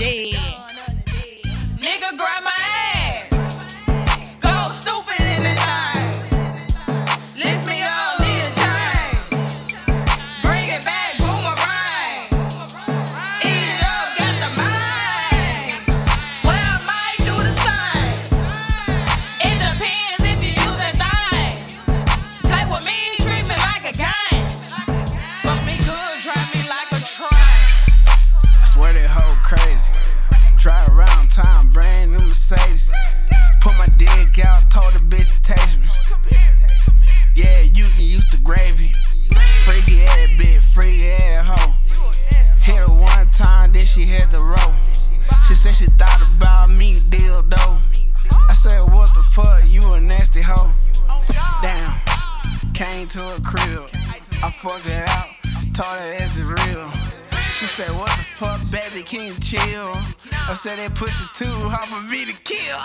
dead. Nigga, grab my ass. Go stupid in the night. Lift me up, need a change. Bring it back, boomerang. Eat it up, got the mind. Well, I might do the same. It depends if you use that thing. Play with me, treat me like a game. Fuck me good, drive me like a train. I swear that hoe crazy. Drive around town, brand new Mercedes. Put my dick out, told the bitch to taste me. Yeah, you can use the gravy. Freaky ass bitch, freaky ass hoe. Hit her one time, then she had the roll. She said she thought about me, dildo. I said, what the fuck, you a nasty hoe. Damn, came to her crib. I fucked her out, told her it's real. She said, what the fuck, baby, can you chill? I said, that pussy too hot for me to kill.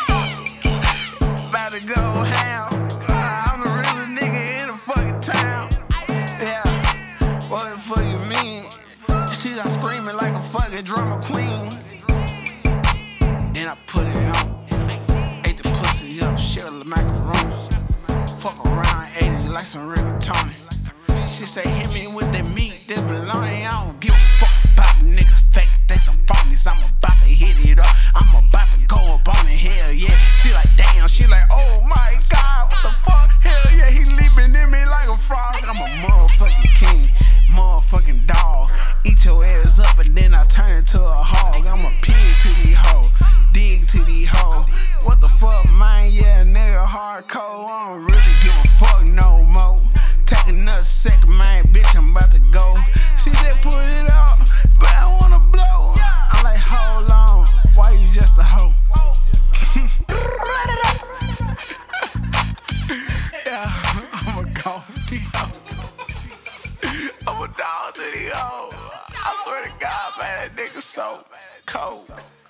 About to go ham. I'm the realest nigga in the fucking town. Yeah, what the fuck you mean? She got screaming like a fucking drama queen. Then I put it on. Ate the pussy up, shit like macaroni. Fuck around, ate it like some rigatoni. She say, hit me with that meat, this bologna. I don't give a fuck about niggas fake, they some phonies. I'm about to hit it up, I'm about to go up on it, hell yeah. She like, damn, she like, oh my god, what the fuck? Hell yeah, he leaping in me like a frog. I'm a motherfucking king, motherfucking dog. Eat your ass up and then I turn into a hog. I'm a pig to these hoes, dig to these hoes. What the fuck, man? Yeah, nigga hardcore. I don't really give a fuck no more. Take another second, man, bitch, I'm about to go. She said put it out, but I wanna blow. I'm like, hold on, why you just a hoe? Yeah, I'm a dog to these hoes. I'm a dog to these hoes. I swear to God, man, that nigga so cold.